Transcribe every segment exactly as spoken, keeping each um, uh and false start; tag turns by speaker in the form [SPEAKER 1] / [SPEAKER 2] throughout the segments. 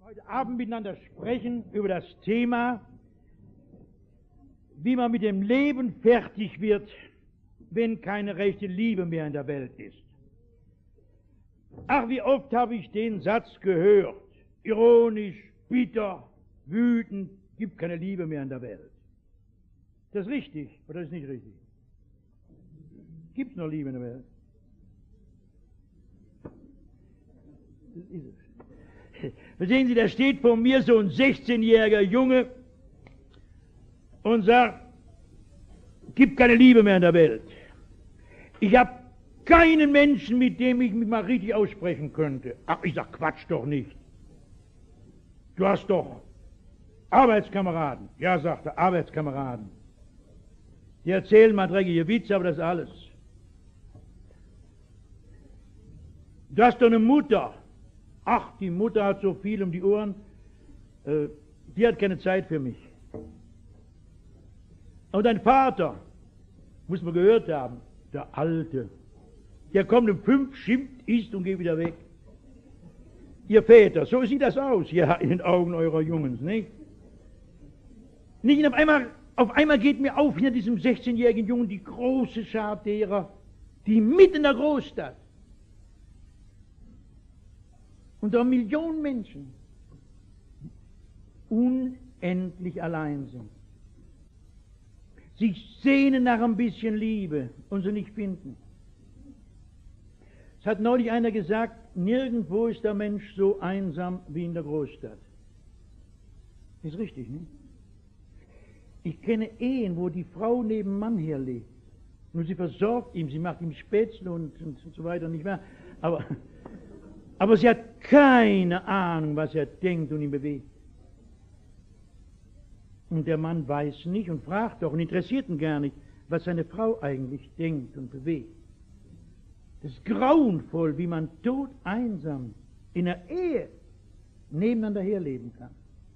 [SPEAKER 1] heute Abend miteinander sprechen über das Thema, wie man mit dem Leben fertig wird, wenn keine rechte Liebe mehr in der Welt ist. Ach, wie oft habe ich den Satz gehört, ironisch, bitter, wütend, gibt keine Liebe mehr in der Welt. Ist das richtig oder ist das nicht richtig? Gibt es noch Liebe in der Welt? Das ist es. Sehen Sie, da steht vor mir so ein sechzehnjähriger Junge und sagt, gibt keine Liebe mehr in der Welt. Ich habe keinen Menschen, mit dem ich mich mal richtig aussprechen könnte. Ach, ich sag, Quatsch doch nicht. Du hast doch Arbeitskameraden. Ja, sagt er, Arbeitskameraden. Die erzählen mal dreckige Witze, aber das ist alles. Du hast doch eine Mutter. Ach, die Mutter hat so viel um die Ohren, äh, die hat keine Zeit für mich. Und dein Vater, muss man gehört haben, der Alte, der kommt um fünf, schimpft, isst und geht wieder weg. Ihr Väter, so sieht das aus, ja, in den Augen eurer Jungens, nicht? Nicht, und auf einmal, auf einmal geht mir auf hinter diesem sechzehnjährigen Jungen die große Schar derer, die mitten in der Großstadt, unter Millionen Menschen, unendlich allein sind. Sich sehnen nach ein bisschen Liebe und sie nicht finden. Es hat neulich einer gesagt, nirgendwo ist der Mensch so einsam wie in der Großstadt. Ist richtig, nicht? Ich kenne Ehen, wo die Frau neben dem Mann herlebt. Nur sie versorgt ihn, sie macht ihm Spätzle und, und, und so weiter, nicht wahr? Aber, aber sie hat keine Ahnung, was er denkt und ihn bewegt. Und der Mann weiß nicht und fragt doch und interessiert ihn gar nicht, was seine Frau eigentlich denkt und bewegt. Das ist grauenvoll, wie man todeinsam in der Ehe nebeneinander herleben kann.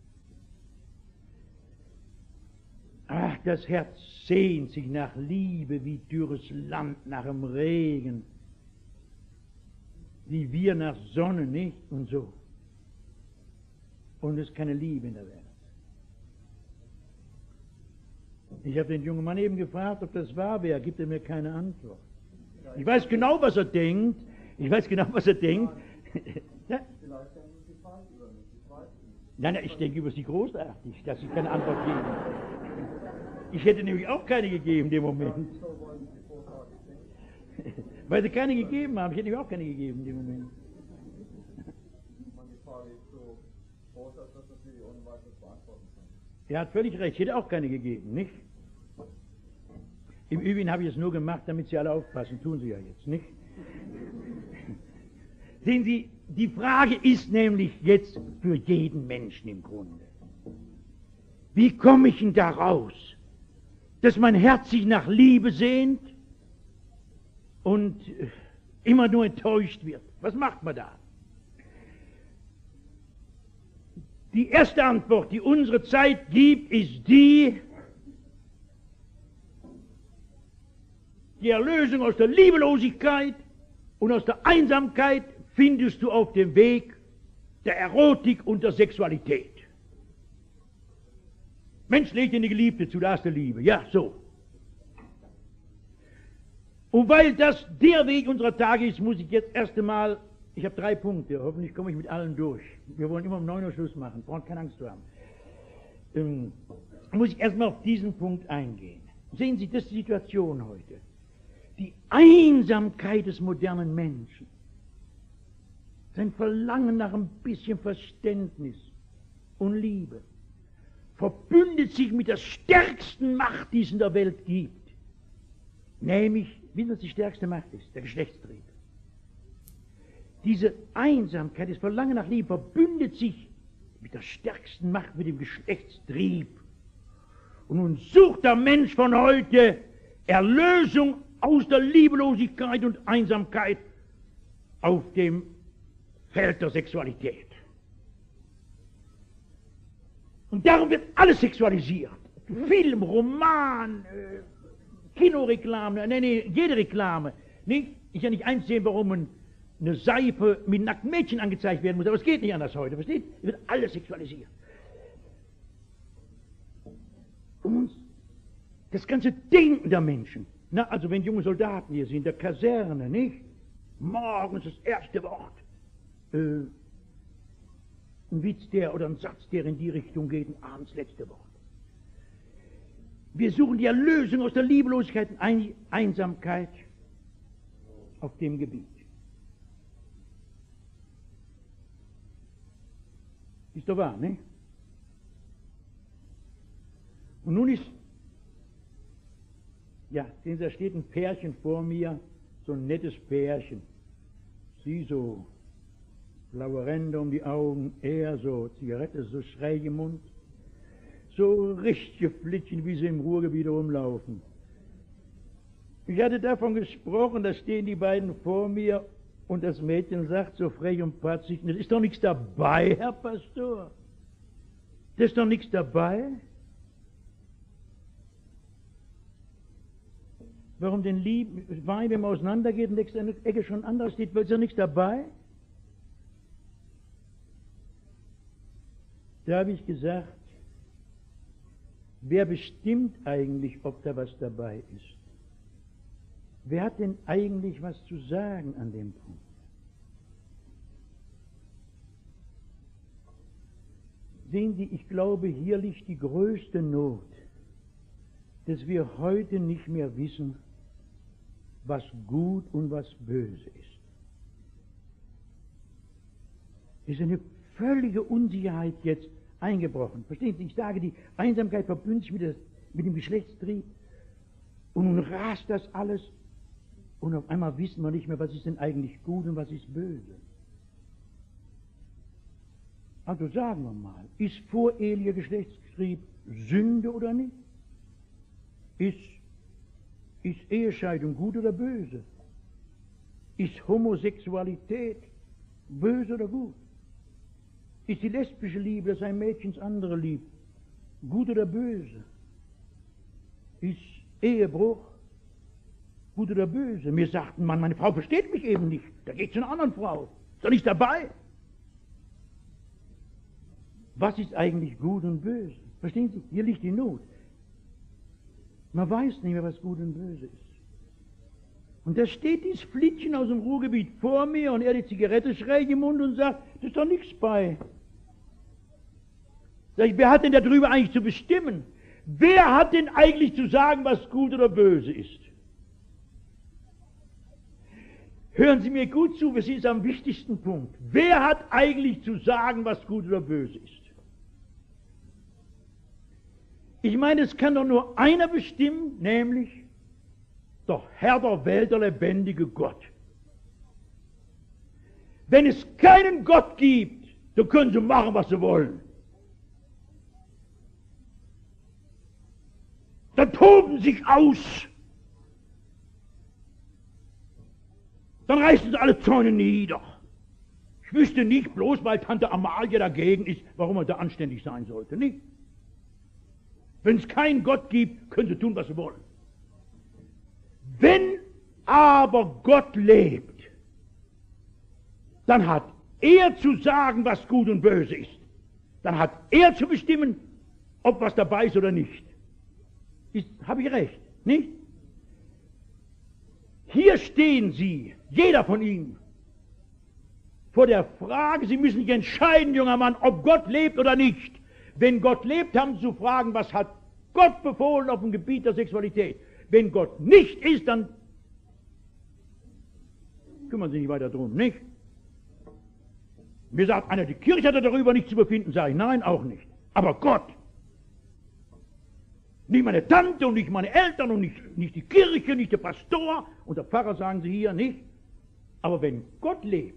[SPEAKER 1] Ach, das Herz sehnt sich nach Liebe wie dürres Land nach dem Regen, wie wir nach Sonne, nicht? Und so. Und es ist keine Liebe in der Welt. Ich habe den jungen Mann eben gefragt, ob das wahr wäre, gibt er mir keine Antwort. Ich weiß genau, was er denkt. Ich weiß genau, was er denkt. Ja? Nein, nein, ich denke über sie großartig, dass ich keine Antwort gebe. Ich hätte nämlich auch keine gegeben in dem Moment. Weil sie keine gegeben haben, ich hätte nämlich auch keine gegeben in dem Moment. Er hat völlig recht, ich hätte auch keine gegeben, nicht? Im Übrigen habe ich es nur gemacht, damit Sie alle aufpassen, tun Sie ja jetzt, nicht? Sehen Sie, die Frage ist nämlich jetzt für jeden Menschen im Grunde. Wie komme ich denn da raus, dass mein Herz sich nach Liebe sehnt und immer nur enttäuscht wird? Was macht man da? Die erste Antwort, die unsere Zeit gibt, ist die, die Erlösung aus der Liebelosigkeit und aus der Einsamkeit findest du auf dem Weg der Erotik und der Sexualität. Mensch, leg dir eine Geliebte zu, da hast du Liebe. Ja, so. Und weil das der Weg unserer Tage ist, muss ich jetzt erst einmal, ich habe drei Punkte, hoffentlich komme ich mit allen durch. Wir wollen immer um neun Uhr Schluss machen, braucht keine Angst zu haben. Ähm, muss ich erstmal auf diesen Punkt eingehen. Sehen Sie, das ist die Situation heute. Die Einsamkeit des modernen Menschen, sein Verlangen nach ein bisschen Verständnis und Liebe, verbündet sich mit der stärksten Macht, die es in der Welt gibt. Nämlich, wie was die stärkste Macht ist? Der Geschlechtstrieb. Diese Einsamkeit, das Verlangen nach Liebe verbündet sich mit der stärksten Macht, mit dem Geschlechtstrieb. Und nun sucht der Mensch von heute Erlösung aus der Liebelosigkeit und Einsamkeit auf dem Feld der Sexualität. Und darum wird alles sexualisiert. Film, Roman, äh, Kinoreklame, nein, nee, jede Reklame. Nicht? Ich kann nicht einsehen, warum ein eine Seife mit nackten Mädchen angezeigt werden muss. Aber es geht nicht anders heute, versteht? Es wird alles sexualisiert. Und das ganze Denken der Menschen. Na, also wenn junge Soldaten hier sind, in der Kaserne, nicht? Morgens das erste Wort. Äh, ein Witz, der oder ein Satz, der in die Richtung geht, und abends letzte Wort. Wir suchen die Erlösung aus der Liebelosigkeit und Ein Einsamkeit auf dem Gebiet. Ist doch wahr, ne? Und nun ist, ja, sehen Sie, da steht ein Pärchen vor mir, so ein nettes Pärchen. Sie so blaue Ränder um die Augen, er so Zigarette, so schräg im Mund. So richtige Flittchen, wie sie im Ruhrgebiet rumlaufen. Ich hatte davon gesprochen, da stehen die beiden vor mir und das Mädchen sagt so frech und patzig, das ist doch nichts dabei, Herr Pastor. Das ist doch nichts dabei. Warum denn lieb, Wein, wenn man auseinandergeht und nächste Ecke schon anders steht, ist doch nichts dabei? Da habe ich gesagt, wer bestimmt eigentlich, ob da was dabei ist? Wer hat denn eigentlich was zu sagen an dem Punkt? Sehen Sie, ich glaube, hier liegt die größte Not, dass wir heute nicht mehr wissen, was gut und was böse ist. Es ist eine völlige Unsicherheit jetzt eingebrochen. Verstehen Sie, ich sage, die Einsamkeit verbündet sich mit, das, mit dem Geschlechtstrieb und nun rast das alles und auf einmal wissen wir nicht mehr, was ist denn eigentlich gut und was ist böse. Also sagen wir mal, ist vorehelicher Geschlechtstrieb Sünde oder nicht? Ist, ist Ehescheidung gut oder böse? Ist Homosexualität böse oder gut? Ist die lesbische Liebe, dass ein Mädchen das andere liebt, gut oder böse? Ist Ehebruch gut oder böse? Mir sagten man, meine Frau versteht mich eben nicht, da geht zu einer anderen Frau, ist doch nicht dabei. Was ist eigentlich gut und böse? Verstehen Sie, hier liegt die Not. Man weiß nicht mehr, was gut und böse ist. Und da steht dieses Flittchen aus dem Ruhrgebiet vor mir und er die Zigarette schräg im Mund und sagt, da ist doch nichts bei. Sag ich, wer hat denn darüber eigentlich zu bestimmen? Wer hat denn eigentlich zu sagen, was gut oder böse ist? Hören Sie mir gut zu, das ist am wichtigsten Punkt. Wer hat eigentlich zu sagen, was gut oder böse ist? Ich meine, es kann doch nur einer bestimmen, nämlich der Herr der Welt, der lebendige Gott. Wenn es keinen Gott gibt, dann können sie machen, was sie wollen. Dann toben sie sich aus. Dann reißen sie alle Zäune nieder. Ich wüsste nicht, bloß weil Tante Amalie dagegen ist, warum man da anständig sein sollte, nicht? Wenn es keinen Gott gibt, können sie tun, was sie wollen. Wenn aber Gott lebt, dann hat er zu sagen, was gut und böse ist. Dann hat er zu bestimmen, ob was dabei ist oder nicht. Habe ich recht, nicht? Hier stehen Sie, jeder von Ihnen, vor der Frage, Sie müssen sich entscheiden, junger Mann, ob Gott lebt oder nicht. Wenn Gott lebt, haben Sie zu fragen, was hat Gott befohlen auf dem Gebiet der Sexualität. Wenn Gott nicht ist, dann kümmern Sie sich nicht weiter drum, nicht? Mir sagt einer, die Kirche hat darüber nichts zu befinden, sage ich, nein, auch nicht. Aber Gott, nicht meine Tante und nicht meine Eltern und nicht, nicht die Kirche, nicht der Pastor und der Pfarrer, sagen Sie hier, nicht? Aber wenn Gott lebt,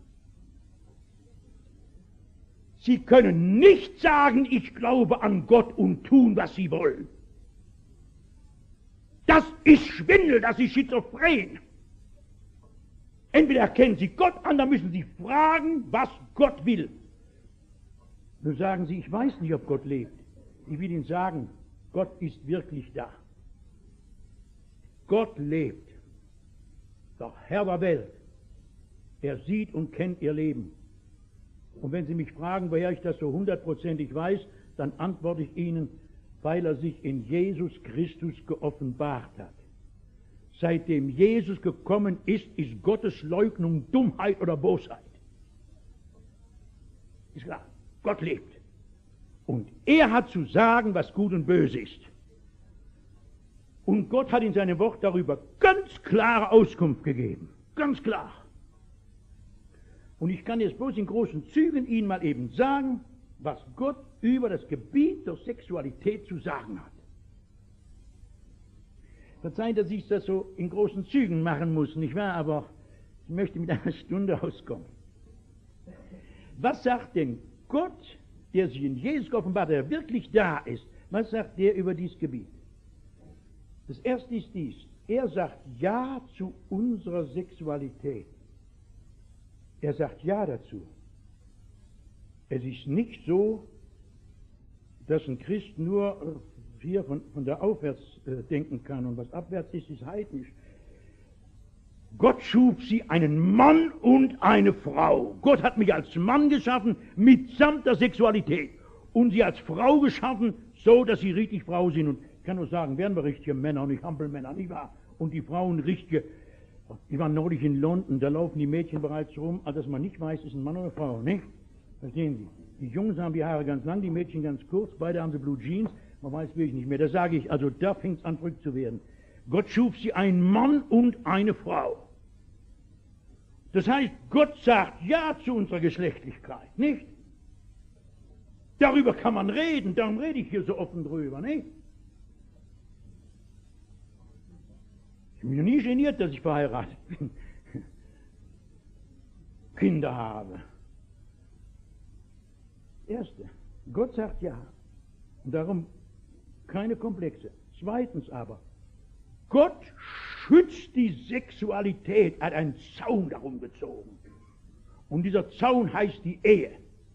[SPEAKER 1] Sie können nicht sagen, ich glaube an Gott und tun, was Sie wollen. Das ist Schwindel, das ist Schizophren. Entweder erkennen Sie Gott an, dann müssen Sie fragen, was Gott will. Nun sagen Sie, ich weiß nicht, ob Gott lebt. Ich will Ihnen sagen, Gott ist wirklich da. Gott lebt. Der Herr der Welt Er sieht und kennt ihr Leben. Und wenn Sie mich fragen, woher ich das so hundertprozentig weiß, dann antworte ich Ihnen, weil er sich in Jesus Christus geoffenbart hat. Seitdem Jesus gekommen ist, ist Gottes Leugnung Dummheit oder Bosheit. Ist klar, Gott lebt. Und er hat zu sagen, was gut und böse ist. Und Gott hat in seinem Wort darüber ganz klare Auskunft gegeben. Ganz klar. Und ich kann jetzt bloß in großen Zügen Ihnen mal eben sagen, was Gott über das Gebiet der Sexualität zu sagen hat. Verzeihen, dass ich das so in großen Zügen machen muss, nicht wahr? Aber ich möchte mit einer Stunde auskommen. Was sagt denn Gott, der sich in Jesus geoffenbart hat, der wirklich da ist, was sagt der über dieses Gebiet? Das erste ist dies, er sagt Ja zu unserer Sexualität. Er sagt Ja dazu. Es ist nicht so, dass ein Christ nur hier von, von da aufwärts äh, denken kann und was abwärts ist, ist heidnisch. Gott schuf sie einen Mann und eine Frau. Gott hat mich als Mann geschaffen, mitsamt der Sexualität. Und sie als Frau geschaffen, so dass sie richtig Frau sind. Und ich kann nur sagen, werden wir richtige Männer und nicht Hampelmänner, nicht wahr? Und die Frauen richtige. Ich war neulich in London, da laufen die Mädchen bereits rum, als dass man nicht weiß, ist ein Mann oder eine Frau, nicht? Verstehen Sie? Die Jungs haben die Haare ganz lang, die Mädchen ganz kurz, beide haben sie Blue Jeans, man weiß wirklich nicht mehr. Da sage ich, also da fängt es an verrückt zu werden. Gott schuf sie ein Mann und eine Frau. Das heißt, Gott sagt Ja zu unserer Geschlechtlichkeit, nicht? Darüber kann man reden, darum rede ich hier so offen drüber, nicht? Ich bin noch nie geniert, dass ich verheiratet bin, Kinder habe. Erste, Gott sagt Ja. Und darum keine Komplexe. Zweitens aber, Gott schützt die Sexualität, hat einen Zaun darum gezogen. Und dieser Zaun heißt die Ehe.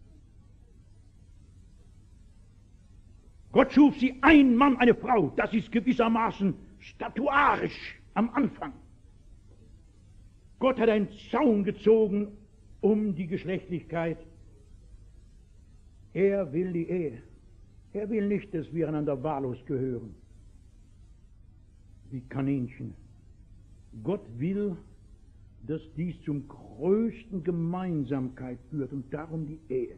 [SPEAKER 1] Gott schuf sie ein Mann, eine Frau. Das ist gewissermaßen statuarisch am Anfang. Gott hat einen Zaun gezogen um die Geschlechtlichkeit. Er will die Ehe. Er will nicht, dass wir einander wahllos gehören, wie Kaninchen. Gott will, dass dies zum größten Gemeinsamkeit führt und darum die Ehe.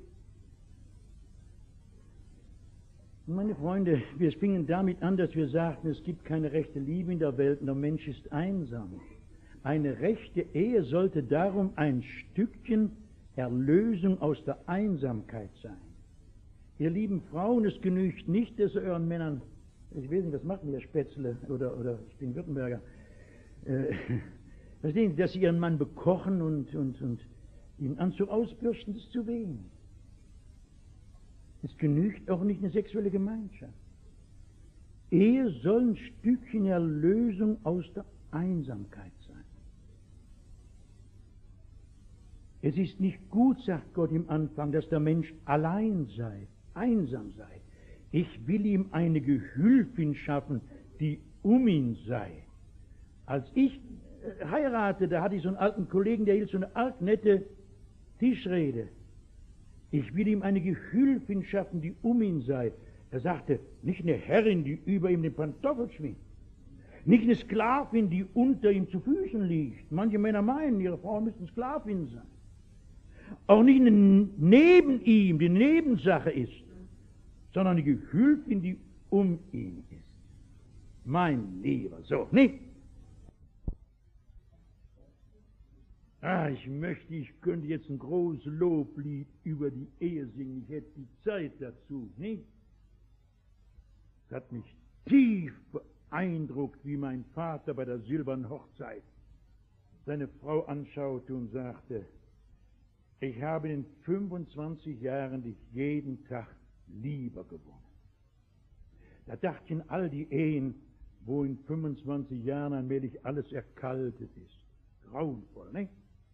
[SPEAKER 1] Meine Freunde, wir fingen damit an, dass wir sagten, es gibt keine rechte Liebe in der Welt und der Mensch ist einsam. Eine rechte Ehe sollte darum ein Stückchen Erlösung aus der Einsamkeit sein. Ihr lieben Frauen, es genügt nicht, dass ihr euren Männern, ich weiß nicht, was macht ihr, Spätzle oder, oder ich bin Württemberger, äh, verstehen Sie, dass sie ihren Mann bekochen und, und, und ihn Anzug ausbürsten, das ist zu wenig. Es genügt auch nicht eine sexuelle Gemeinschaft. Ehe soll ein Stückchen Erlösung aus der Einsamkeit sein. Es ist nicht gut, sagt Gott im Anfang, dass der Mensch allein sei, einsam sei. Ich will ihm eine Gehülfin schaffen, die um ihn sei. Als ich äh, heiratete, da hatte ich so einen alten Kollegen, der hielt so eine alt nette Tischrede. Ich will ihm eine Gehülfin schaffen, die um ihn sei. Er sagte, nicht eine Herrin, die über ihm den Pantoffel schwingt. Nicht eine Sklavin, die unter ihm zu Füßen liegt. Manche Männer meinen, ihre Frau müsste Sklavin sein. Auch nicht eine neben ihm, die Nebensache ist, sondern eine Gehülfin, die um ihn ist. Mein Lieber, so, nicht? Ah, ich möchte, ich könnte jetzt ein großes Loblied über die Ehe singen. Ich hätte die Zeit dazu, nicht? Es hat mich tief beeindruckt, wie mein Vater bei der silbernen Hochzeit seine Frau anschaute und sagte, ich habe in fünfundzwanzig Jahren dich jeden Tag lieber gewonnen. Da dachte ich in all die Ehen, wo in fünfundzwanzig Jahren allmählich alles erkaltet ist. Grauenvoll, nicht?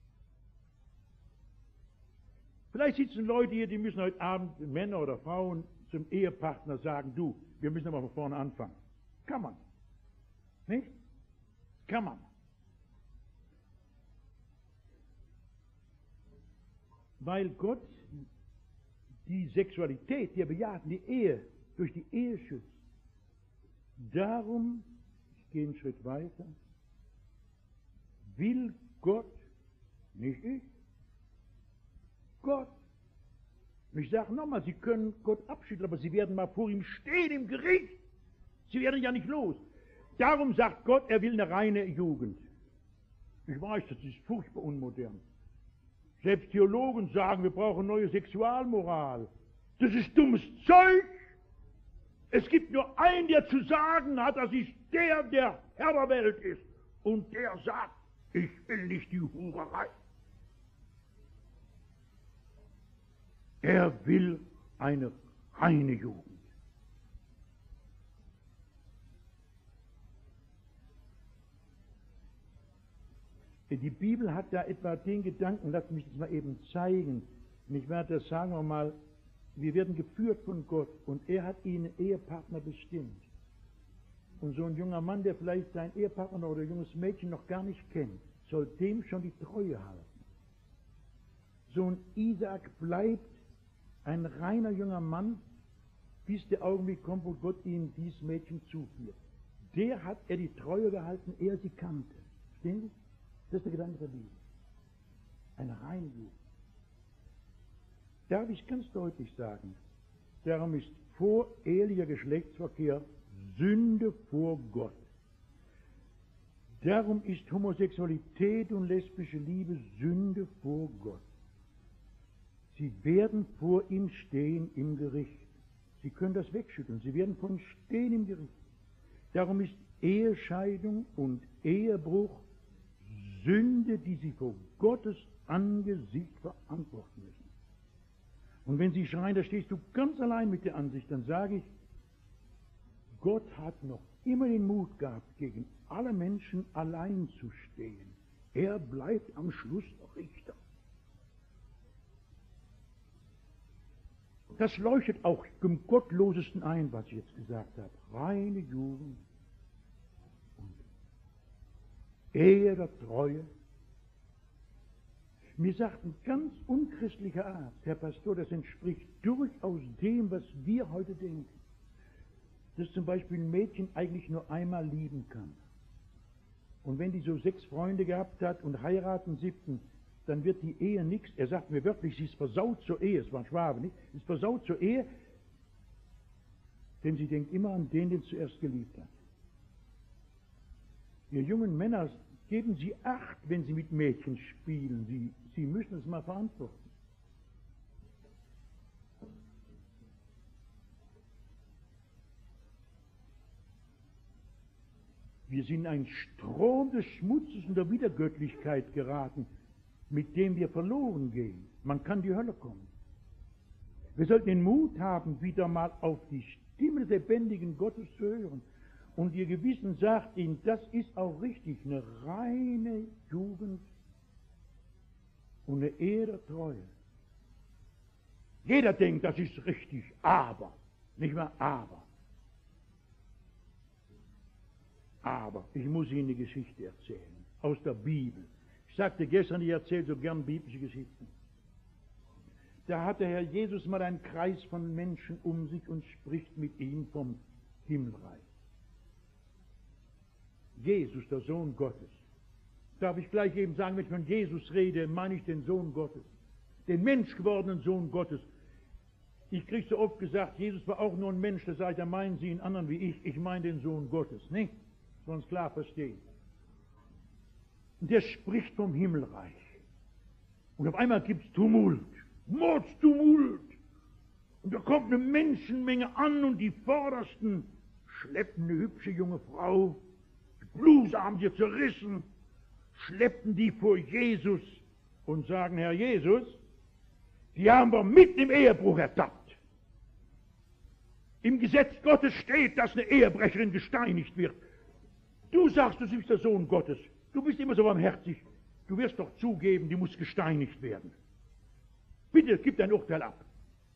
[SPEAKER 1] Vielleicht sitzen Leute hier, die müssen heute Abend, Männer oder Frauen, zum Ehepartner sagen, du, wir müssen aber von vorne anfangen. Kann man. Nicht? Kann man. weil Gott die Sexualität, die bejaht, die Ehe, durch die Ehe schützt. Darum, ich gehe einen Schritt weiter, will Gott, nicht ich, Gott. Und ich sage nochmal, Sie können Gott abschütteln, aber Sie werden mal vor ihm stehen im Gericht. Sie werden ja nicht los. Darum sagt Gott, er will eine reine Jugend. Ich weiß, das ist furchtbar unmodern. Selbst Theologen sagen, wir brauchen neue Sexualmoral. Das ist dummes Zeug. Es gibt nur einen, der zu sagen hat, das ist der, der Herr der Welt ist. Und der sagt, ich will nicht die Hurerei. Er will eine reine Jugend. Die Bibel hat da etwa den Gedanken, lass mich das mal eben zeigen. Und ich werde das, sagen wir mal, wir werden geführt von Gott und er hat ihnen Ehepartner bestimmt. Und so ein junger Mann, der vielleicht seinen Ehepartner oder ein junges Mädchen noch gar nicht kennt, soll dem schon die Treue halten. So ein Isaak bleibt ein reiner junger Mann, bis der Augenblick kommt, wo Gott ihm dieses Mädchen zuführt. Der hat er die Treue gehalten, er sie kannte. Verstehen Sie? Das ist der Gedanke der Bibel. Eine reine Jugend. Darf ich ganz deutlich sagen, darum ist vorehelicher Geschlechtsverkehr Sünde vor Gott. Darum ist Homosexualität und lesbische Liebe Sünde vor Gott. Sie werden vor ihm stehen im Gericht. Sie können das wegschütteln. Sie werden vor ihm stehen im Gericht. Darum ist Ehescheidung und Ehebruch Sünde, die sie vor Gottes Angesicht verantworten müssen. Und wenn sie schreien, da stehst du ganz allein mit der Ansicht, dann sage ich, Gott hat noch immer den Mut gehabt, gegen alle Menschen allein zu stehen. Er bleibt am Schluss Richter. Das leuchtet auch im Gottlosesten ein, was ich jetzt gesagt habe. Reine Jugend und Ehe der Treue. Mir sagt ein ganz unchristlicher Arzt, Herr Pastor, das entspricht durchaus dem, was wir heute denken. Dass zum Beispiel ein Mädchen eigentlich nur einmal lieben kann. Und wenn die so sechs Freunde gehabt hat und heiraten siebten, dann wird die Ehe nichts. Er sagt mir wirklich, sie ist versaut zur Ehe. Es war ein Schwabe, nicht? Sie ist versaut zur Ehe, denn sie denkt immer an den, den sie zuerst geliebt hat. Ihr jungen Männer, geben Sie Acht, wenn Sie mit Mädchen spielen. Sie, sie müssen es mal verantworten. Wir sind in einen Strom des Schmutzes und der Wiedergöttlichkeit geraten, mit dem wir verloren gehen. Man kann in die Hölle kommen. Wir sollten den Mut haben, wieder mal auf die Stimme des lebendigen Gottes zu hören. Und ihr Gewissen sagt ihnen, das ist auch richtig, eine reine Jugend und eine Ehe der Treue. Jeder denkt, das ist richtig, aber, nicht mehr aber. Aber, ich muss Ihnen eine Geschichte erzählen, aus der Bibel. Ich sagte gestern, ich erzähle so gern biblische Geschichten. Da hat der Herr Jesus mal einen Kreis von Menschen um sich und spricht mit ihnen vom Himmelreich. Jesus, der Sohn Gottes. Darf ich gleich eben sagen, wenn ich von Jesus rede, meine ich den Sohn Gottes. Den menschgewordenen Sohn Gottes. Ich kriege so oft gesagt, Jesus war auch nur ein Mensch. Da sage ich, da meinen Sie einen anderen wie ich. Ich meine den Sohn Gottes, nicht? Sonst klar verstehen. Und der spricht vom Himmelreich. Und auf einmal gibt es Tumult. Mordstumult. Und da kommt eine Menschenmenge an und die Vordersten schleppen eine hübsche junge Frau. Die Bluse haben sie zerrissen, schleppten die vor Jesus und sagen, Herr Jesus, die haben wir mitten im Ehebruch ertappt. Im Gesetz Gottes steht, dass eine Ehebrecherin gesteinigt wird. Du sagst, du bist der Sohn Gottes. Du bist immer so barmherzig. Du wirst doch zugeben, die muss gesteinigt werden. Bitte, gib dein Urteil ab.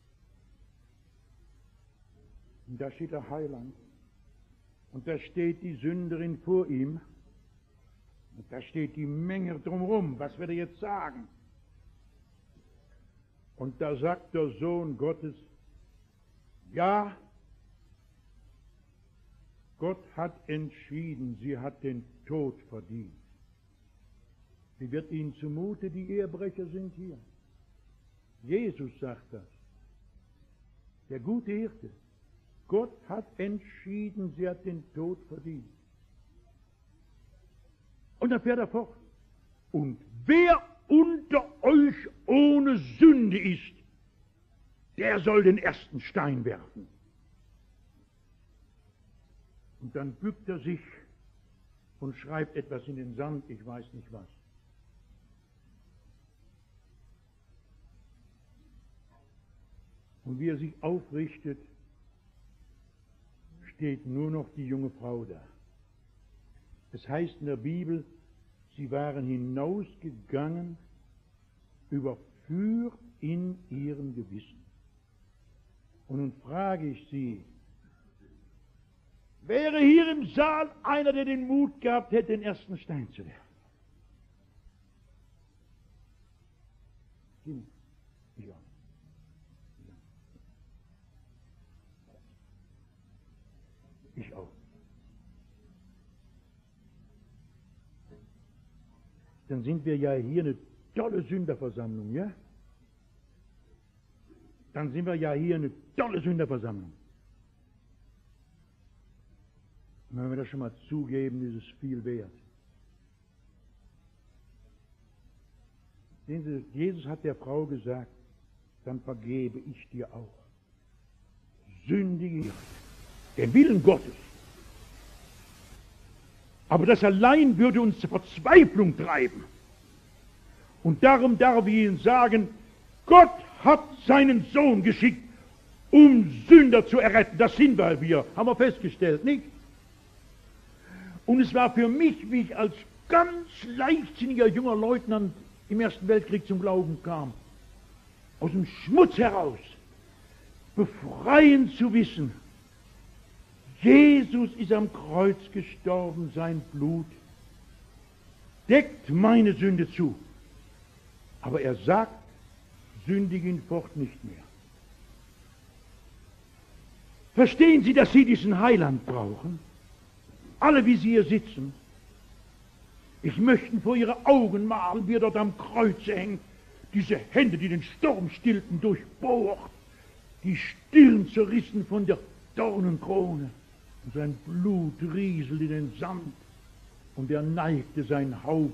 [SPEAKER 1] Und da steht der Heiland. Und da steht die Sünderin vor ihm. Und da steht die Menge drumherum. Was wird er jetzt sagen? Und da sagt der Sohn Gottes, ja, Gott hat entschieden, sie hat den Tod verdient. Wie wird ihnen zumute, die Ehebrecher sind hier? Jesus sagt das. Der gute Hirte. Gott hat entschieden, sie hat den Tod verdient. Und dann fährt er fort. Und wer unter euch ohne Sünde ist, der soll den ersten Stein werfen. Und dann bückt er sich und schreibt etwas in den Sand, ich weiß nicht was. Und wie er sich aufrichtet, steht nur noch die junge Frau da. Es heißt in der Bibel, sie waren hinausgegangen, überführt in ihrem Gewissen. Und nun frage ich Sie, wäre hier im Saal einer, der den Mut gehabt hätte, den ersten Stein zu werfen? Ich auch. Ich auch. Dann sind wir ja hier eine tolle Sünderversammlung, ja? Dann sind wir ja hier eine tolle Sünderversammlung. Und wenn wir das schon mal zugeben, ist es viel wert. Sehen Sie, Jesus hat der Frau gesagt, dann vergebe ich dir auch. Sündige den Willen Gottes. Aber das allein würde uns zur Verzweiflung treiben. Und darum darf ich Ihnen sagen, Gott hat seinen Sohn geschickt, um Sünder zu erretten. Das sind wir, wir, haben wir festgestellt, nicht? Und es war für mich, wie ich als ganz leichtsinniger junger Leutnant im Ersten Weltkrieg zum Glauben kam, aus dem Schmutz heraus, befreiend zu wissen, Jesus ist am Kreuz gestorben, sein Blut deckt meine Sünde zu. Aber er sagt, sündige ihn fort nicht mehr. Verstehen Sie, dass Sie diesen Heiland brauchen? Alle, wie Sie hier sitzen. Ich möchte vor Ihre Augen malen, wie er dort am Kreuze hängt. Diese Hände, die den Sturm stillten, durchbohrt. Die Stirn zerrissen von der Dornenkrone. Und sein Blut rieselte in den Sand. Und er neigte sein Haupt.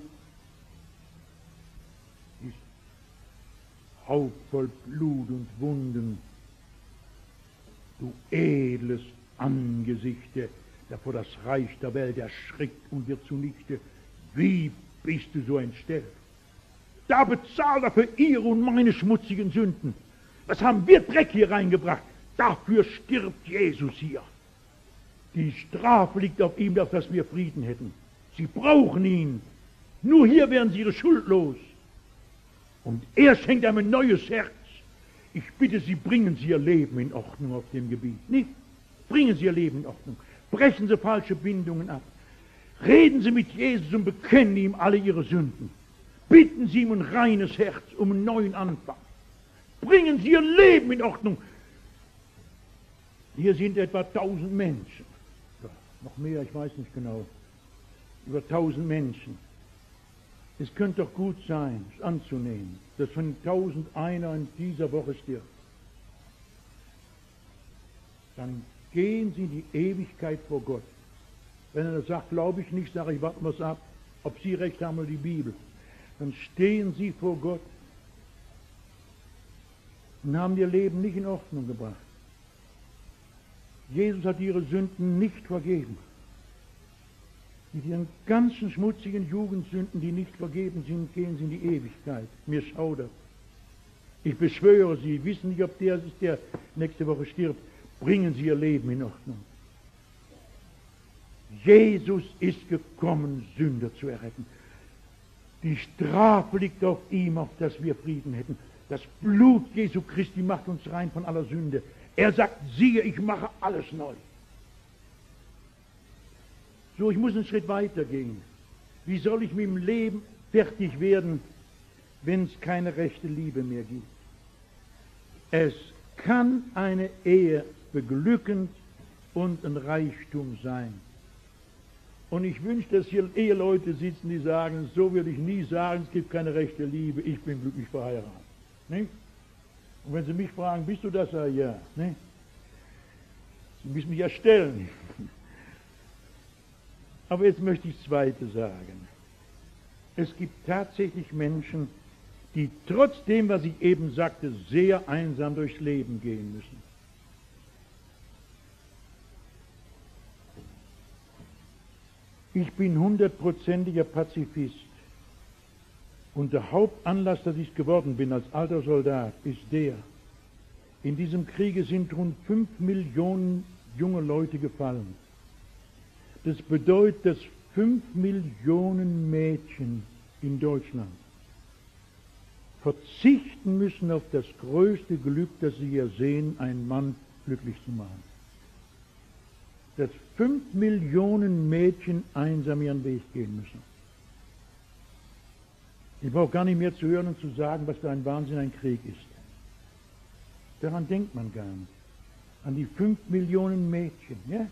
[SPEAKER 1] Dieses Haupt voll Blut und Wunden. Du edles Angesichte, der vor das Reich der Welt erschrickt und wird zunichte. Wie bist du so entstellt? Da bezahlt er für ihre und meine schmutzigen Sünden. Was haben wir Dreck hier reingebracht? Dafür stirbt Jesus hier. Die Strafe liegt auf ihm, auf dass wir Frieden hätten. Sie brauchen ihn. Nur hier werden sie ihre Schuld los. Und er schenkt einem ein neues Herz. Ich bitte Sie, bringen Sie Ihr Leben in Ordnung auf dem Gebiet. Nicht? Bringen Sie Ihr Leben in Ordnung. Brechen Sie falsche Bindungen ab. Reden Sie mit Jesus und bekennen ihm alle Ihre Sünden. Bitten Sie ihm ein reines Herz um einen neuen Anfang. Bringen Sie Ihr Leben in Ordnung. Hier sind etwa tausend Menschen. Ja, noch mehr, ich weiß nicht genau. Über tausend Menschen. Es könnte doch gut sein, es anzunehmen, dass von tausend einer in dieser Woche stirbt. Dann gehen Sie in die Ewigkeit vor Gott. Wenn er das sagt, glaube ich nicht, sage ich, warten wir es ab, ob Sie recht haben oder die Bibel. Dann stehen Sie vor Gott und haben Ihr Leben nicht in Ordnung gebracht. Jesus hat Ihre Sünden nicht vergeben. Mit Ihren ganzen schmutzigen Jugendsünden, die nicht vergeben sind, gehen Sie in die Ewigkeit. Mir schaudert. Ich beschwöre Sie, wissen nicht, ob der ist, der nächste Woche stirbt. Bringen Sie Ihr Leben in Ordnung. Jesus ist gekommen, Sünder zu erretten. Die Strafe liegt auf ihm, auf dass wir Frieden hätten. Das Blut Jesu Christi macht uns rein von aller Sünde. Er sagt, siehe, ich mache alles neu. So, ich muss einen Schritt weiter gehen. Wie soll ich mit dem Leben fertig werden, wenn es keine rechte Liebe mehr gibt? Es kann eine Ehe beglückend und ein Reichtum sein. Und ich wünsche, dass hier Eheleute sitzen, die sagen, so würde ich nie sagen, es gibt keine rechte Liebe, ich bin glücklich verheiratet. Nicht? Und wenn Sie mich fragen, bist du das? Ja. Nicht? Sie müssen mich ja stellen. Aber jetzt möchte ich das Zweite sagen. Es gibt tatsächlich Menschen, die trotz dem, was ich eben sagte, sehr einsam durchs Leben gehen müssen. Ich bin hundertprozentiger Pazifist. Und der Hauptanlass, dass ich geworden bin als alter Soldat, ist der: In diesem Kriege sind rund fünf Millionen junge Leute gefallen. Das bedeutet, dass fünf Millionen Mädchen in Deutschland verzichten müssen auf das größte Glück, das sie hier sehen, einen Mann glücklich zu machen. Dass fünf Millionen Mädchen einsam ihren Weg gehen müssen. Ich brauche gar nicht mehr zu hören und zu sagen, was für ein Wahnsinn ein Krieg ist. Daran denkt man gar nicht. An die fünf Millionen Mädchen. Ja?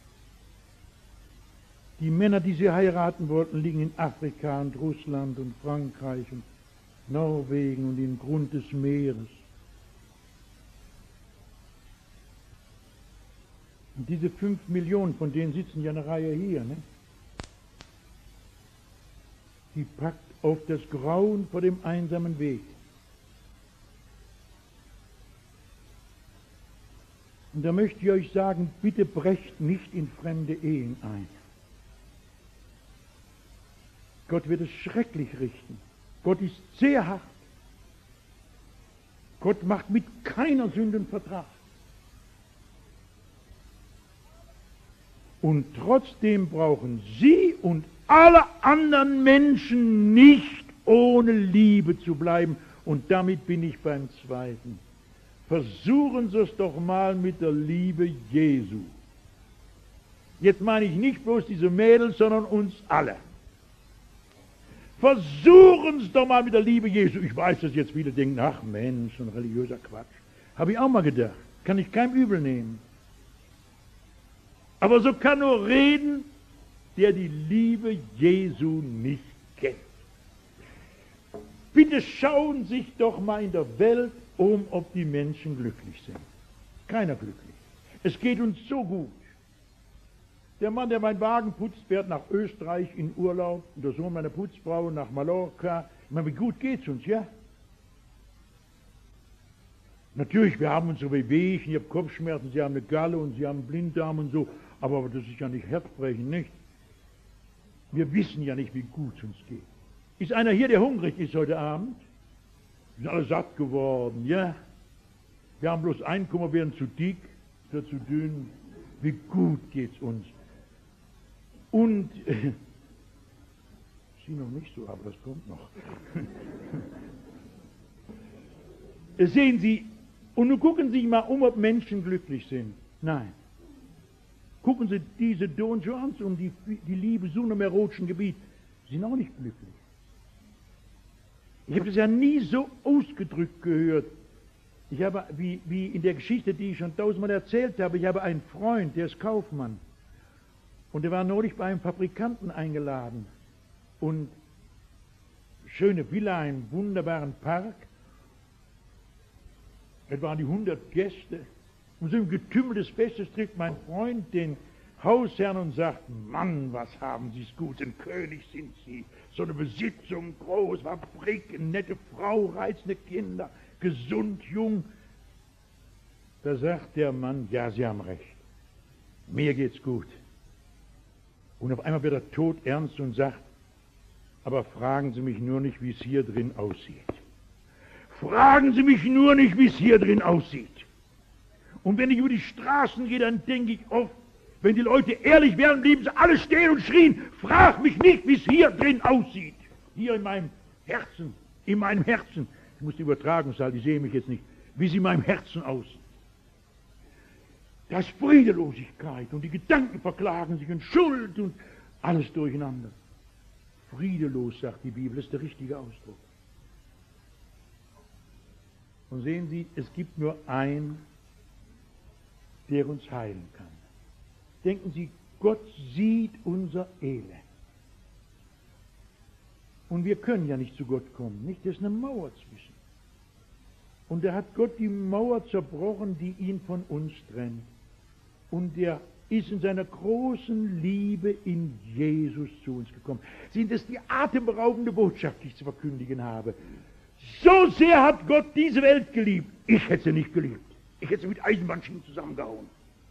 [SPEAKER 1] Die Männer, die sie heiraten wollten, liegen in Afrika und Russland und Frankreich und Norwegen und im Grund des Meeres. Und diese fünf Millionen, von denen sitzen ja eine Reihe hier, ne? Die packt auf das Grauen vor dem einsamen Weg. Und da möchte ich euch sagen, bitte brecht nicht in fremde Ehen ein. Gott wird es schrecklich richten. Gott ist sehr hart. Gott macht mit keiner Sünde einen Vertrag. Und trotzdem brauchen Sie und alle anderen Menschen nicht ohne Liebe zu bleiben. Und damit bin ich beim Zweiten. Versuchen Sie es doch mal mit der Liebe Jesu. Jetzt meine ich nicht bloß diese Mädels, sondern uns alle. Versuchen Sie es doch mal mit der Liebe Jesu. Ich weiß, dass jetzt viele denken, ach Mensch, so ein religiöser Quatsch. Habe ich auch mal gedacht. Kann ich keinem übel nehmen. Aber so kann nur reden, der die Liebe Jesu nicht kennt. Bitte schauen Sie sich doch mal in der Welt um, ob die Menschen glücklich sind. Keiner glücklich. Es geht uns so gut. Der Mann, der meinen Wagen putzt, fährt nach Österreich in Urlaub, und der Sohn meiner Putzfrau nach Mallorca. Ich meine, wie gut geht's uns, ja? Natürlich, wir haben unsere Wehwehchen, ich habe Kopfschmerzen, Sie haben eine Galle und Sie haben Blinddarm und so, aber das ist ja nicht Herzbrechen, nicht? Wir wissen ja nicht, wie gut es uns geht. Ist einer hier, der hungrig ist heute Abend? Wir sind alle satt geworden, ja? Wir haben bloß Einkommen, werden zu dick oder zu dünn. Wie gut geht's uns? Und, äh, Sie noch nicht so, aber das kommt noch. Sehen Sie, und nun gucken Sie sich mal um, ob Menschen glücklich sind. Nein. Gucken Sie diese Don Juans um, die, die Liebe so im erotischen Gebiet. Sie sind auch nicht glücklich. Ich habe das ja nie so ausgedrückt gehört. Ich habe, wie, wie in der Geschichte, die ich schon tausendmal erzählt habe, ich habe einen Freund, der ist Kaufmann. Und der war neulich bei einem Fabrikanten eingeladen. Und schöne Villa, einen wunderbaren Park. Es waren die hundert Gäste. Und so im Getümmel des Festes trifft mein Freund den Hausherrn und sagt, Mann, was haben Sie es gut, ein König sind Sie. So eine Besitzung, groß, Fabrik, eine nette Frau, reizende Kinder, gesund, jung. Da sagt der Mann, ja, Sie haben recht. Mir geht's gut. Und auf einmal wird er todernst und sagt, aber fragen Sie mich nur nicht, wie es hier drin aussieht. Fragen Sie mich nur nicht, wie es hier drin aussieht. Und wenn ich über die Straßen gehe, dann denke ich oft, wenn die Leute ehrlich wären, blieben sie alle stehen und schrien, frag mich nicht, wie es hier drin aussieht. Hier in meinem Herzen, in meinem Herzen. Ich muss die Übertragungssaal, die sehen mich jetzt nicht, wie sie in meinem Herzen aussieht. Da ist Friedelosigkeit und die Gedanken verklagen sich und Schuld und alles durcheinander. Friedelos, sagt die Bibel, ist der richtige Ausdruck. Und sehen Sie, es gibt nur einen, der uns heilen kann. Denken Sie, Gott sieht unser Elend. Und wir können ja nicht zu Gott kommen, nicht? Da ist eine Mauer zwischen. Und da hat Gott die Mauer zerbrochen, die ihn von uns trennt. Und er ist in seiner großen Liebe in Jesus zu uns gekommen. Sehen, das ist die atemberaubende Botschaft, die ich zu verkündigen habe. So sehr hat Gott diese Welt geliebt. Ich hätte sie nicht geliebt. Ich hätte sie mit Eisenbahnschienen zusammengehauen.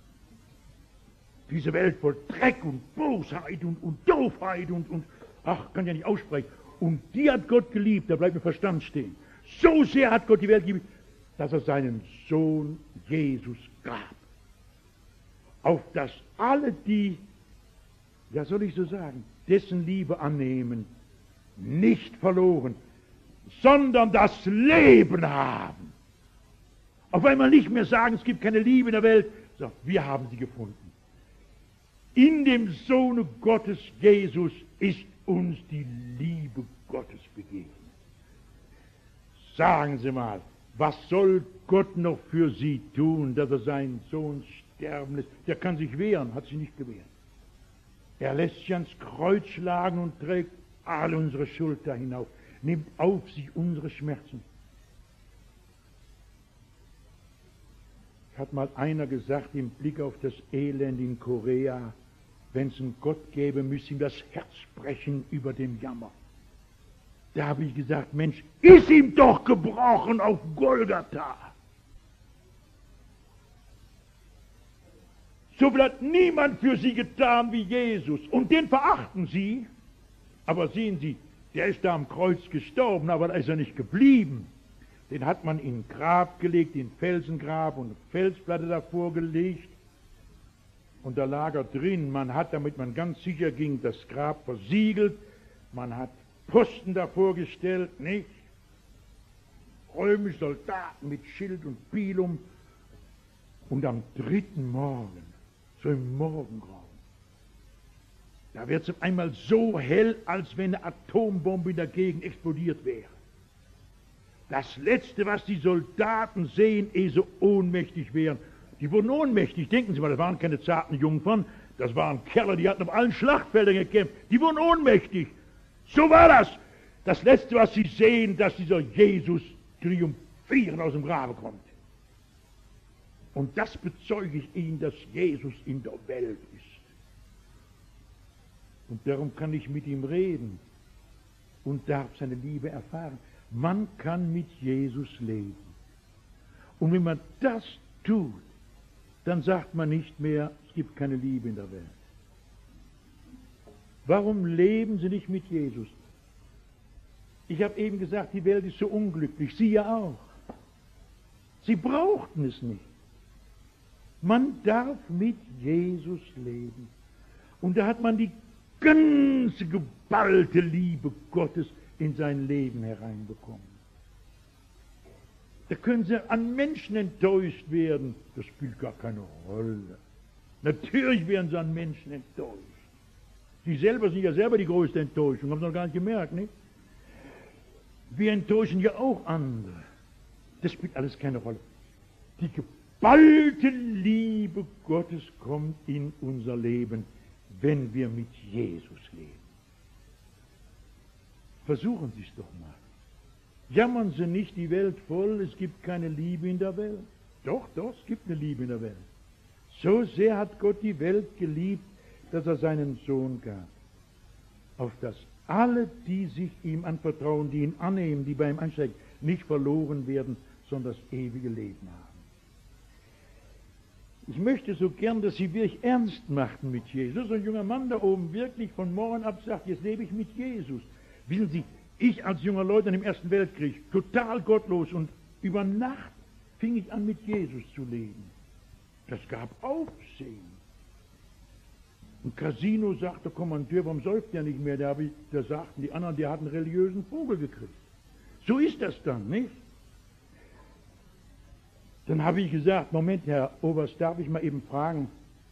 [SPEAKER 1] Diese Welt voll Dreck und Bosheit und, und Doofheit und, und, ach, kann ja nicht aussprechen. Und die hat Gott geliebt, da bleibt mir Verstand stehen. So sehr hat Gott die Welt geliebt, dass er seinen Sohn Jesus gab. Auf dass alle, die, ja soll ich so sagen, dessen Liebe annehmen, nicht verloren, sondern das Leben haben. Auf einmal nicht mehr sagen, es gibt keine Liebe in der Welt, sondern wir haben sie gefunden. In dem Sohne Gottes Jesus ist uns die Liebe Gottes begegnet. Sagen Sie mal, was soll Gott noch für Sie tun, dass er seinen Sohn sterben lässt? Der kann sich wehren, hat sich nicht gewehrt. Er lässt sich ans Kreuz schlagen und trägt all unsere Schuld da hinauf, nimmt auf sich unsere Schmerzen. Hat mal einer gesagt, im Blick auf das Elend in Korea, wenn es einen Gott gäbe, müsste ihm das Herz brechen über den Jammer. Da habe ich gesagt, Mensch, ist ihm doch gebrochen auf Golgatha. So viel hat niemand für sie getan wie Jesus. Und den verachten sie. Aber sehen Sie, der ist da am Kreuz gestorben, aber da ist er nicht geblieben. Den hat man in ein Grab gelegt, in ein Felsengrab und eine Felsplatte davor gelegt. Und da lag er drin. Man hat, damit man ganz sicher ging, das Grab versiegelt. Man hat Posten davor gestellt, nicht? Römische Soldaten mit Schild und Pilum. Und am dritten Morgen, so im Morgengrauen, da wird es auf einmal so hell, als wenn eine Atombombe in der Gegend explodiert wäre. Das Letzte, was die Soldaten sehen, ehe sie ohnmächtig wären, die wurden ohnmächtig. Denken Sie mal, das waren keine zarten Jungfern, das waren Kerle, die hatten auf allen Schlachtfeldern gekämpft. Die wurden ohnmächtig. So war das. Das Letzte, was sie sehen, dass dieser Jesus triumphierend aus dem Grabe kommt. Und das bezeuge ich Ihnen, dass Jesus in der Welt ist. Und darum kann ich mit ihm reden und darf seine Liebe erfahren. Man kann mit Jesus leben. Und wenn man das tut, dann sagt man nicht mehr, es gibt keine Liebe in der Welt. Warum leben Sie nicht mit Jesus? Ich habe eben gesagt, die Welt ist so unglücklich, Sie ja auch. Sie brauchten es nicht. Man darf mit Jesus leben. Und da hat man die ganze geballte Liebe Gottes in sein Leben hereinbekommen. Da können Sie an Menschen enttäuscht werden. Das spielt gar keine Rolle. Natürlich werden Sie an Menschen enttäuscht. Sie selber sind ja selber die größte Enttäuschung, haben Sie noch gar nicht gemerkt, nicht? Wir enttäuschen ja auch andere. Das spielt alles keine Rolle. Die geballte Liebe Gottes kommt in unser Leben, wenn wir mit Jesus leben. Versuchen Sie es doch mal. Jammern Sie nicht die Welt voll, es gibt keine Liebe in der Welt. Doch, doch, es gibt eine Liebe in der Welt. So sehr hat Gott die Welt geliebt, dass er seinen Sohn gab, auf dass alle, die sich ihm anvertrauen, die ihn annehmen, die bei ihm einsteigen, nicht verloren werden, sondern das ewige Leben haben. Ich möchte so gern, dass Sie wirklich ernst machten mit Jesus. So ein junger Mann da oben wirklich von morgen ab sagt, jetzt lebe ich mit Jesus. Wissen Sie, ich als junger Leutnant im Ersten Weltkrieg, total gottlos, und über Nacht fing ich an, mit Jesus zu leben. Das gab Aufsehen. Ein Casino sagt der Kommandeur, warum säuft der nicht mehr? Da, ich, da sagten die anderen, der hat einen religiösen Vogel gekriegt. So ist das dann, nicht? Dann habe ich gesagt, Moment, Herr Oberst, darf ich mal eben fragen?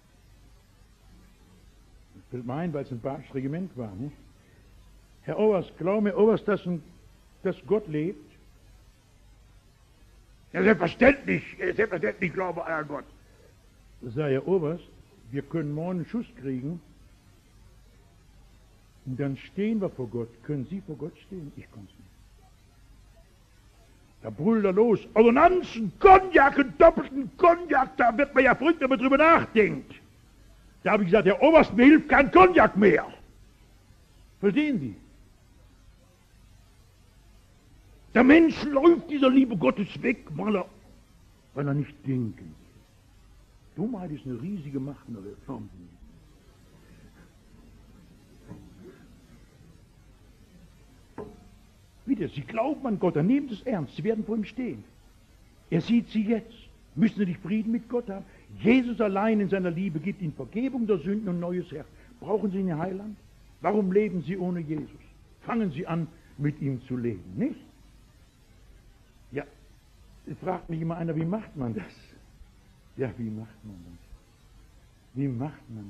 [SPEAKER 1] Das fällt mir ein, weil es ein badisches Regiment war, nicht? Herr Oberst, glaub mir, Oberst, dass, ein, dass Gott lebt?
[SPEAKER 2] Ja, selbstverständlich, selbstverständlich glaube an Gott.
[SPEAKER 1] Da sagt Herr Oberst, wir können morgen einen Schuss kriegen und dann stehen wir vor Gott. Können Sie vor Gott stehen? Ich kann es nicht. Da brüllt er los, Ordonnanzen, Cognac, einen doppelten Cognac, da wird man ja verrückt, wenn man drüber nachdenkt. Da habe ich gesagt, Herr Oberst, mir hilft kein Cognac mehr. Verstehen Sie? Der Mensch läuft dieser Liebe Gottes weg, weil er, weil er nicht denken will. Dummheit ist eine riesige Macht in der Welt. Wieder, Sie glauben an Gott, dann nehmen Sie es ernst, Sie werden vor ihm stehen. Er sieht Sie jetzt. Müssen Sie nicht Frieden mit Gott haben? Jesus allein in seiner Liebe gibt Ihnen Vergebung der Sünden und neues Herz. Brauchen Sie einen Heiland? Warum leben Sie ohne Jesus? Fangen Sie an, mit ihm zu leben, nicht? Ja, fragt mich immer einer, wie macht man das? Ja, wie macht man das? Wie macht man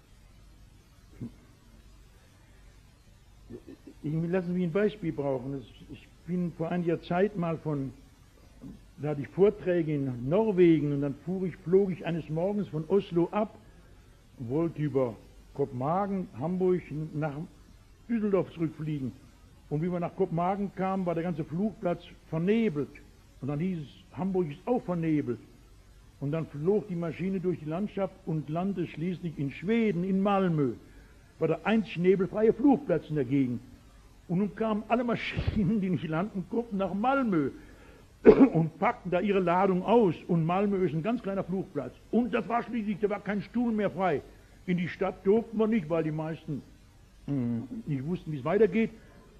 [SPEAKER 1] das? Ich, lassen Sie mich ein Beispiel brauchen. Ich bin vor einiger Zeit mal von, da hatte ich Vorträge in Norwegen und dann fuhr ich, flog ich eines Morgens von Oslo ab, wollte über Kopenhagen, Hamburg nach Düsseldorf zurückfliegen. Und wie wir nach Kopenhagen kamen, war der ganze Flugplatz vernebelt. Und dann hieß es, Hamburg ist auch vernebelt. Und dann flog die Maschine durch die Landschaft und landete schließlich in Schweden, in Malmö. War der einzig nebelfreie Flugplatz in der Gegend. Und nun kamen alle Maschinen, die nicht landen konnten, nach Malmö und packten da ihre Ladung aus. Und Malmö ist ein ganz kleiner Flugplatz. Und das war schließlich, da war kein Stuhl mehr frei. In die Stadt durften wir nicht, weil die meisten mh, nicht wussten, wie es weitergeht.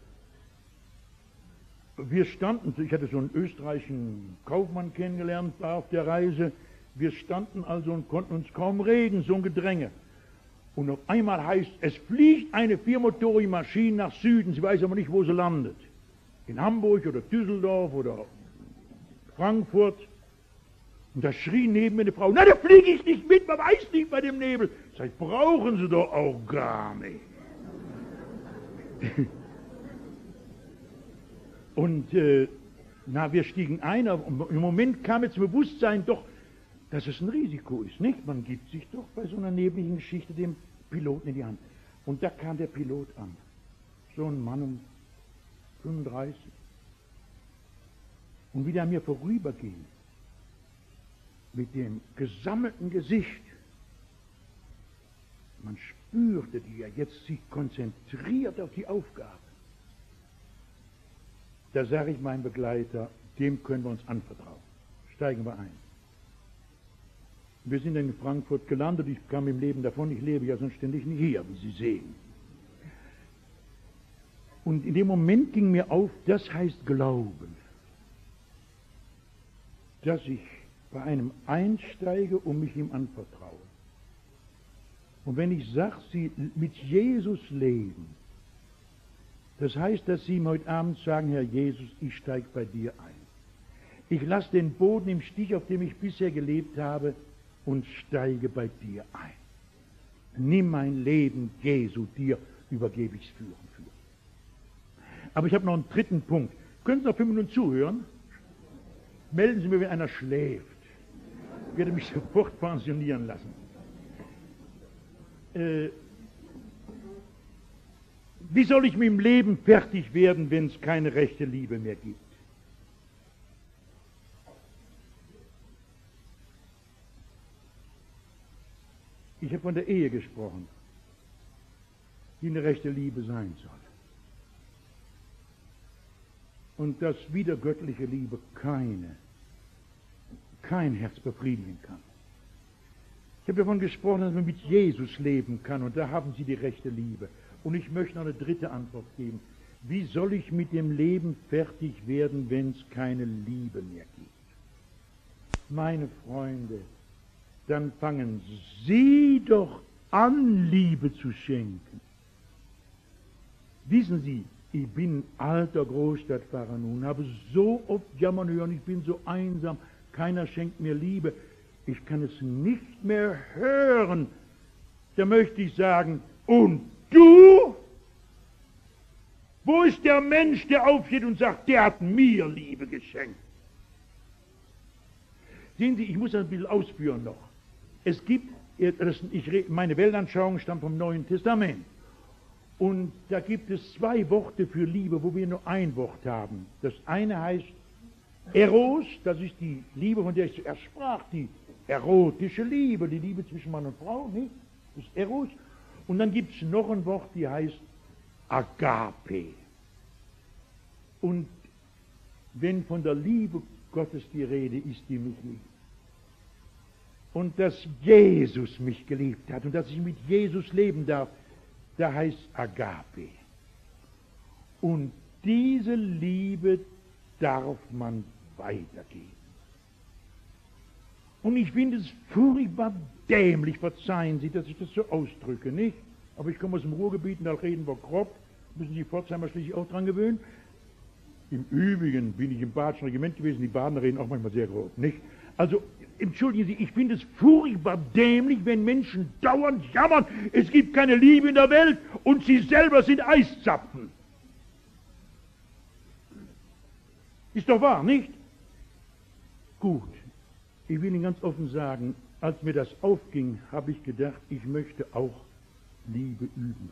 [SPEAKER 1] Wir standen, ich hatte so einen österreichischen Kaufmann kennengelernt da auf der Reise. Wir standen also und konnten uns kaum regen, so ein Gedränge. Und auf einmal heißt, es fliegt eine viermotorige Maschine nach Süden, sie weiß aber nicht, wo sie landet. In Hamburg oder Düsseldorf oder Frankfurt. Und da schrie neben mir eine Frau, na, da fliege ich nicht mit, man weiß nicht bei dem Nebel. Sag ich, brauchen Sie doch auch gar nicht. Und äh, na, wir stiegen ein, und im Moment kam jetzt Bewusstsein doch, dass es ein Risiko ist, nicht? Man gibt sich doch bei so einer nebligen Geschichte dem Piloten in die Hand. Und da kam der Pilot an, so ein Mann um fünfunddreißig. Und wie der an mir vorüberging, mit dem gesammelten Gesicht, man spürte, die er jetzt sich konzentriert auf die Aufgabe. Da sage ich meinem Begleiter, dem können wir uns anvertrauen. Steigen wir ein. Wir sind in Frankfurt gelandet, ich kam im Leben davon, ich lebe ja sonst ständig nicht hier, wie Sie sehen. Und in dem Moment ging mir auf, das heißt Glauben. Dass ich bei einem einsteige und mich ihm anvertraue. Und wenn ich sage, Sie mit Jesus leben, das heißt, dass Sie ihm heute Abend sagen, Herr Jesus, ich steige bei dir ein. Ich lasse den Boden im Stich, auf dem ich bisher gelebt habe, und steige bei dir ein. Nimm mein Leben, Jesu, dir übergebe ich es für und für. Aber ich habe noch einen dritten Punkt. Können Sie noch fünf Minuten zuhören? Melden Sie mir, wenn einer schläft. Ich werde mich sofort pensionieren lassen. Äh, wie soll ich mit dem Leben fertig werden, wenn es keine rechte Liebe mehr gibt? Ich habe von der Ehe gesprochen, die eine rechte Liebe sein soll. Und dass wieder göttliche Liebe keine, kein Herz befriedigen kann. Ich habe davon gesprochen, dass man mit Jesus leben kann, und da haben Sie die rechte Liebe. Und ich möchte noch eine dritte Antwort geben. Wie soll ich mit dem Leben fertig werden, wenn es keine Liebe mehr gibt? Meine Freunde, dann fangen Sie doch an, Liebe zu schenken. Wissen Sie, ich bin alter Großstadtpfarrer nun, habe so oft jammern hören, ich bin so einsam, keiner schenkt mir Liebe. Ich kann es nicht mehr hören. Da möchte ich sagen, und du? Wo ist der Mensch, der aufsteht und sagt, der hat mir Liebe geschenkt? Sehen Sie, ich muss das ein bisschen ausführen noch. Es gibt, ich, meine Weltanschauung stammt vom Neuen Testament. Und da gibt es zwei Worte für Liebe, wo wir nur ein Wort haben. Das eine heißt Eros, das ist die Liebe, von der ich zuerst sprach, die erotische Liebe, die Liebe zwischen Mann und Frau, nicht? Das ist Eros. Und dann gibt es noch ein Wort, die heißt Agape. Und wenn von der Liebe Gottes die Rede ist, die mich liebt, und dass Jesus mich geliebt hat und dass ich mit Jesus leben darf, da heißt Agape. Und diese Liebe darf man weitergeben. Und ich finde es furchtbar dämlich, verzeihen Sie, dass ich das so ausdrücke, nicht? Aber ich komme aus dem Ruhrgebiet und da reden wir grob, müssen die Pforzheimer schließlich auch dran gewöhnen. Im Übrigen bin ich im Badischen Regiment gewesen, die Badener reden auch manchmal sehr grob, nicht? Also, entschuldigen Sie, ich finde es furchtbar dämlich, wenn Menschen dauernd jammern, es gibt keine Liebe in der Welt und sie selber sind Eiszapfen. Ist doch wahr, nicht? Gut, ich will Ihnen ganz offen sagen, als mir das aufging, habe ich gedacht, ich möchte auch Liebe üben.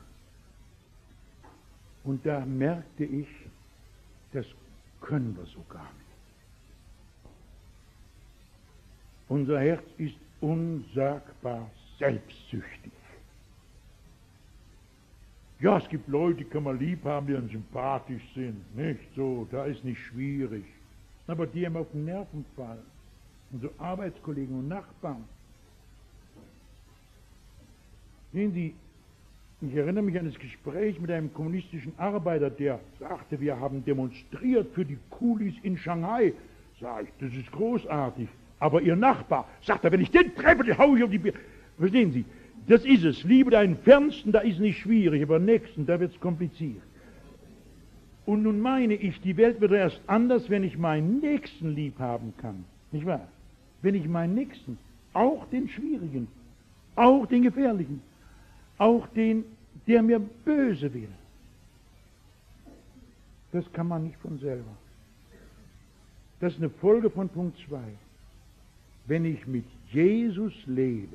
[SPEAKER 1] Und da merkte ich, das können wir so gar nicht. Unser Herz ist unsagbar selbstsüchtig. Ja, es gibt Leute, die kann man lieb haben, die dann sympathisch sind. Nicht so, da ist nicht schwierig. Aber die haben auf den Nerven fallen. Unsere Arbeitskollegen und Nachbarn. Sehen Sie, ich erinnere mich an das Gespräch mit einem kommunistischen Arbeiter, der sagte, wir haben demonstriert für die Kulis in Shanghai. Sag ich, das ist großartig. Aber Ihr Nachbar, sagt er, wenn ich den treffe, den hau ich auf die Birne. Verstehen Sie, das ist es. Liebe deinen Fernsten, da ist nicht schwierig, aber Nächsten, da wird es kompliziert. Und nun meine ich, die Welt wird erst anders, wenn ich meinen Nächsten lieb haben kann. Nicht wahr? Wenn ich meinen Nächsten, auch den Schwierigen, auch den Gefährlichen, auch den, der mir böse will. Das kann man nicht von selber. Das ist eine Folge von Punkt zwei. Wenn ich mit Jesus lebe,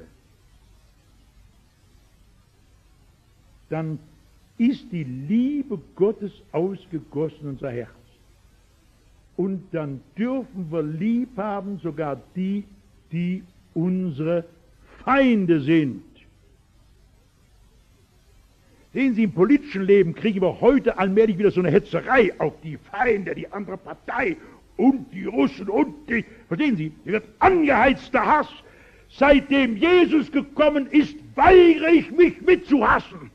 [SPEAKER 1] dann ist die Liebe Gottes ausgegossen in unser Herz. Und dann dürfen wir lieb haben, sogar die, die unsere Feinde sind. Sehen Sie, im politischen Leben kriegen wir heute allmählich wieder so eine Hetzerei auf die Feinde, die andere Partei und die Russen und die, verstehen Sie, hier wird angeheizter Hass. Seitdem Jesus gekommen ist, weigere ich mich mitzuhassen.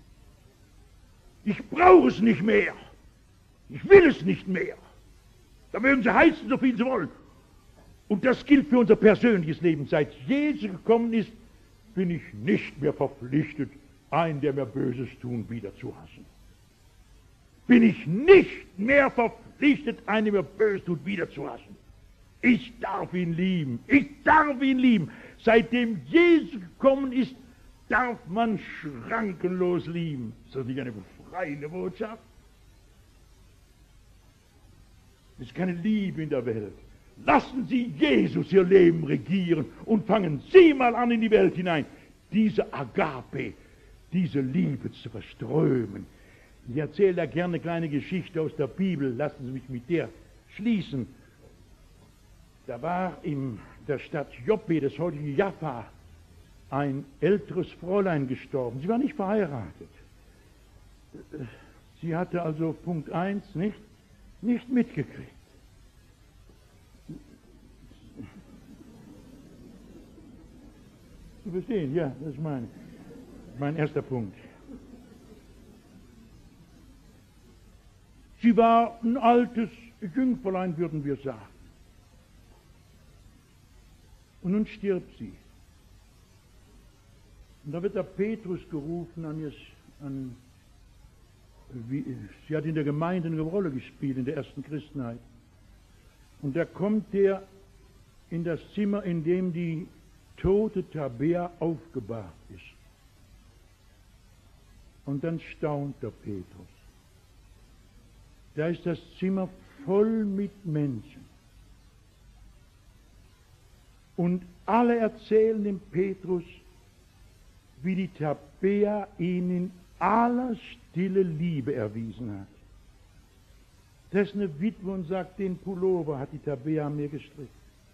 [SPEAKER 1] Ich brauche es nicht mehr. Ich will es nicht mehr. Da mögen Sie heizen, so viel Sie wollen. Und das gilt für unser persönliches Leben. Seit Jesus gekommen ist, bin ich nicht mehr verpflichtet, einen, der mir Böses tun, wieder zu hassen. Bin ich nicht mehr verpflichtet, einen, der mir Böses tut, wieder zu hassen. Ich darf ihn lieben. Ich darf ihn lieben. Seitdem Jesus gekommen ist, darf man schrankenlos lieben. Ist das nicht eine befreiende Botschaft? Es ist keine Liebe in der Welt. Lassen Sie Jesus Ihr Leben regieren und fangen Sie mal an in die Welt hinein, diese Agape, diese Liebe zu verströmen. Ich erzähle da gerne eine kleine Geschichte aus der Bibel. Lassen Sie mich mit der schließen. Da war in der Stadt Joppe, das heutige Jaffa, ein älteres Fräulein gestorben. Sie war nicht verheiratet. Sie hatte also Punkt eins nicht, nicht mitgekriegt. Sie verstehen, ja, das ist mein, mein erster Punkt. Sie war ein altes Jüngferlein, würden wir sagen. Und nun stirbt sie. Und da wird der Petrus gerufen an ihr, an, wie, sie hat in der Gemeinde eine Rolle gespielt, in der ersten Christenheit. Und da kommt er in das Zimmer, in dem die tote Tabea aufgebahrt ist. Und dann staunt der Petrus. Da ist das Zimmer voll mit Menschen. Und alle erzählen dem Petrus, wie die Tabea ihm in aller Stille Liebe erwiesen hat. Das ist eine Witwe und sagt, den Pullover hat die Tabea mir gestrickt.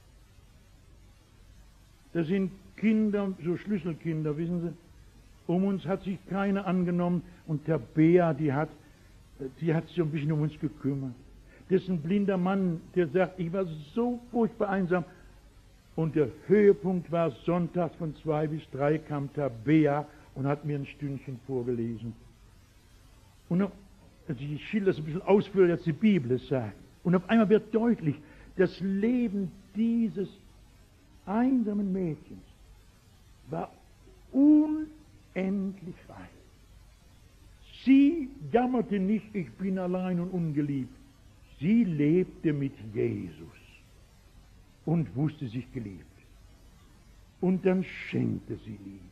[SPEAKER 1] Das sind Kinder, so Schlüsselkinder, wissen Sie. Um uns hat sich keiner angenommen und Tabea, die hat, die hat sich so ein bisschen um uns gekümmert. Das ist ein blinder Mann, der sagt, ich war so furchtbar einsam. Und der Höhepunkt war sonntags von zwei bis drei kam Tabea und hat mir ein Stündchen vorgelesen. Und noch, also ich schilder das ein bisschen ausführlicher, als die Bibel es sagt. Und auf einmal wird deutlich, das Leben dieses einsamen Mädchens war unendlich reich. Sie jammerte nicht, ich bin allein und ungeliebt. Sie lebte mit Jesus und wusste sich geliebt. Und dann schenkte sie Liebe.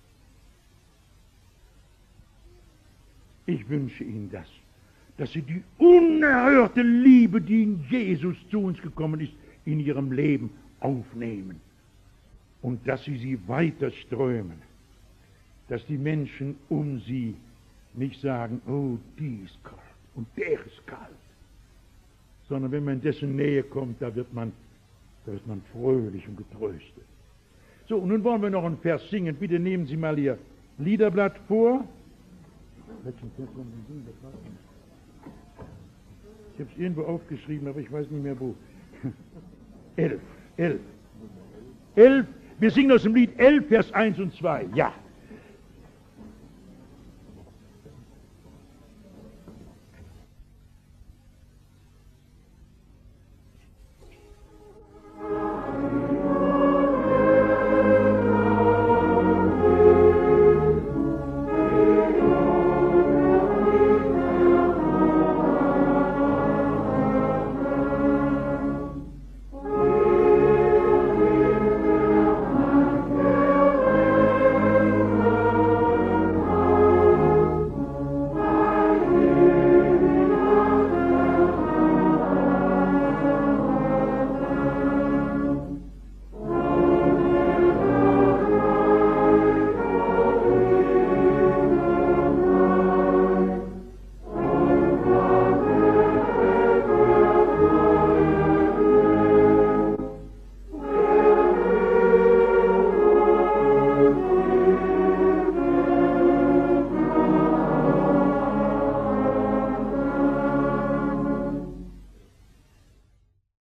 [SPEAKER 1] Ich wünsche Ihnen das, dass Sie die unerhörte Liebe, die in Jesus zu uns gekommen ist, in Ihrem Leben aufnehmen. Und dass Sie sie weiter strömen. Dass die Menschen um Sie nicht sagen, oh, die ist kalt und der ist kalt. Sondern wenn man in dessen Nähe kommt, da wird man, da wird man fröhlich und getröstet. So, und nun wollen wir noch einen Vers singen. Bitte nehmen Sie mal Ihr Liederblatt vor. Ich habe es irgendwo aufgeschrieben, aber ich weiß nicht mehr wo. elf, elf. elf, wir singen aus dem Lied elf, Vers eins und zwei. Ja.